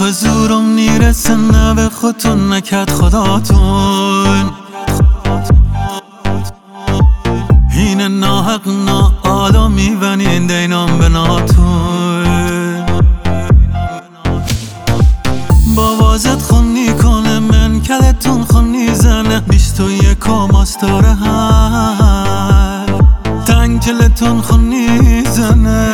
به زورم نیرسه نه به خودتون نکرد خداتون اینه ناحق ناآلا میونین دینام به ناتون بابازت خونی کنه من کلتون خونی زنه 21 ماستاره هر تنگ کلتون خونی زنه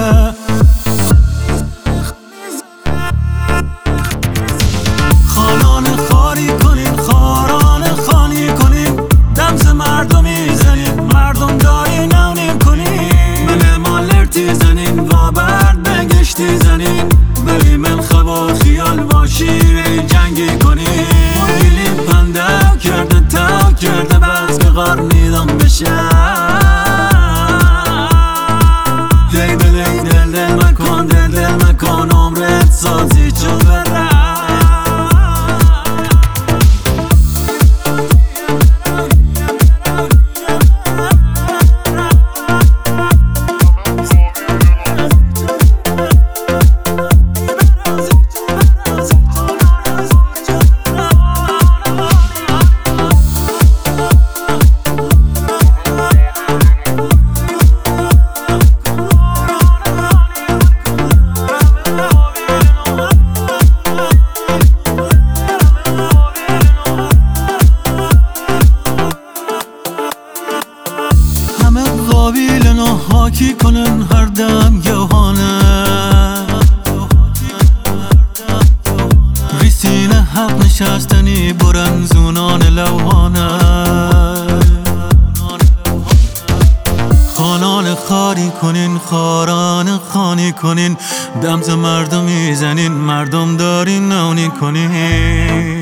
خانان خاری کنین خاران خانی کنین دمز مردمی زنین مردم داری نونیم کنین من مالرتی زنین و برد بگشتی زنین ولی من خواه خیال باشی جنگی کنین مدیلی پنده کرده تا کرده بس که غار نیدم بشه دی دل دل مکن دل مکن عمرت سازی چون بره قابیلن و حاکی کنن هر دم گوهانه ریسین حق نشستنی برن زونان لوحانه خانان خاری کنین خاران خانی کنین دمز مردمی زنین مردم دارین نونی کنین